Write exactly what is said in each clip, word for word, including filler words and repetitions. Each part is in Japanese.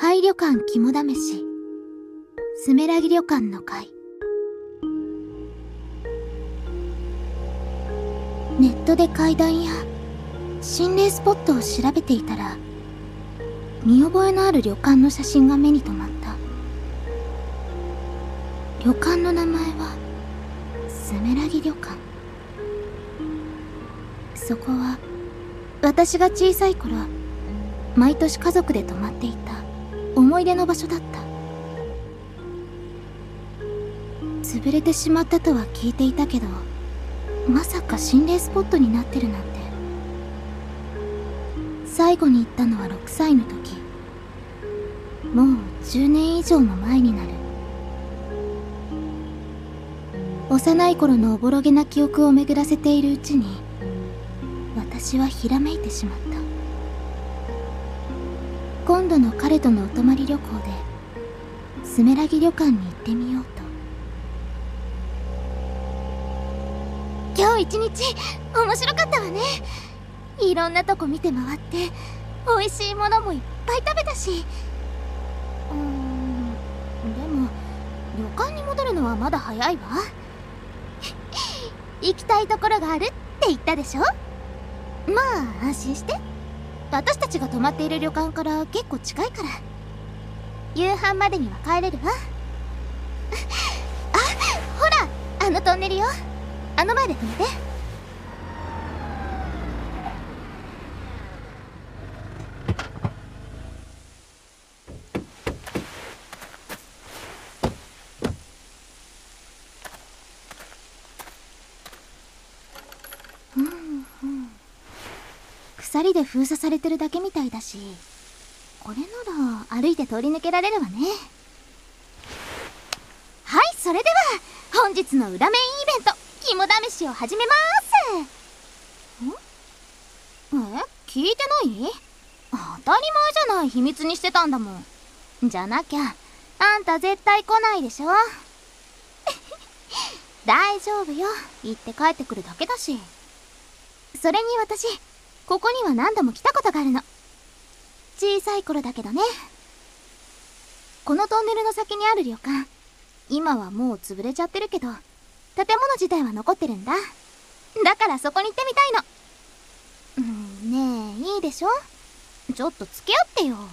廃旅館肝試し、スメラギ旅館の会。ネットで階段や心霊スポットを調べていたら、見覚えのある旅館の写真が目に留まった。旅館の名前はスメラギ旅館。そこは私が小さい頃毎年家族で泊まっていた思い出の場所だった。潰れてしまったとは聞いていたけど、まさか心霊スポットになってるなんて。最後に行ったのはろくさいの時。もうじゅうねん以上も前になる。幼い頃のおぼろげな記憶を巡らせているうちに、私はひらめいてしまった。今度の彼とのお泊まり旅行でスメラギ旅館に行ってみようと。今日一日面白かったわね。いろんなとこ見て回って美味しいものもいっぱい食べたし。うーんでも旅館に戻るのはまだ早いわ。行きたいところがあるって言ったでしょ。まあ安心して。私たちが泊まっている旅館から結構近いから、夕飯までには帰れるわ。あ、ほらあのトンネルよ。あの前で止めて。うんうん、鎖で封鎖されてるだけみたいだし、これなら歩いて通り抜けられるわね。はい、それでは本日の裏メインイベント、肝試しを始めまーす。ん？え？聞いてない？当たり前じゃない。秘密にしてたんだもん。じゃなきゃあんた絶対来ないでしょ。大丈夫よ、行って帰ってくるだけだし。それに私ここには何度も来たことがあるの。小さい頃だけどね。このトンネルの先にある旅館、今はもう潰れちゃってるけど建物自体は残ってるんだ。だからそこに行ってみたいの。うん、ねえいいでしょ、ちょっと付き合ってよ。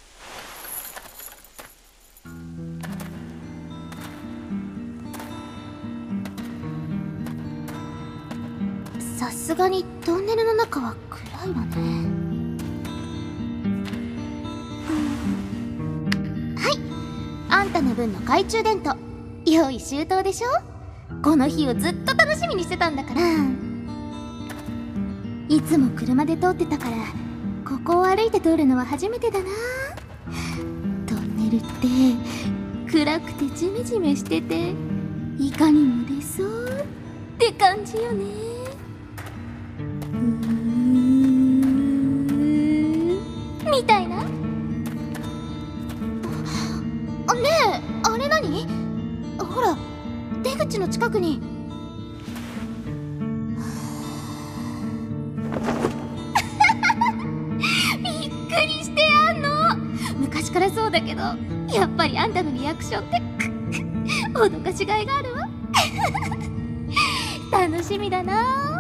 さすがにトンネルの中は暗いわね。はい、あんたの分の懐中電灯用意周到でしょ。この日をずっと楽しみにしてたんだから。いつも車で通ってたから、ここを歩いて通るのは初めてだな。トンネルって暗くてジメジメしてて、いかにも出そうって感じよね。みたいな。あ、ねえ、あれ何？ほら、出口の近くに。びっくりしてやんの。昔からそうだけど、やっぱりあんたのリアクションって脅かしがいがあるわ。楽しみだな。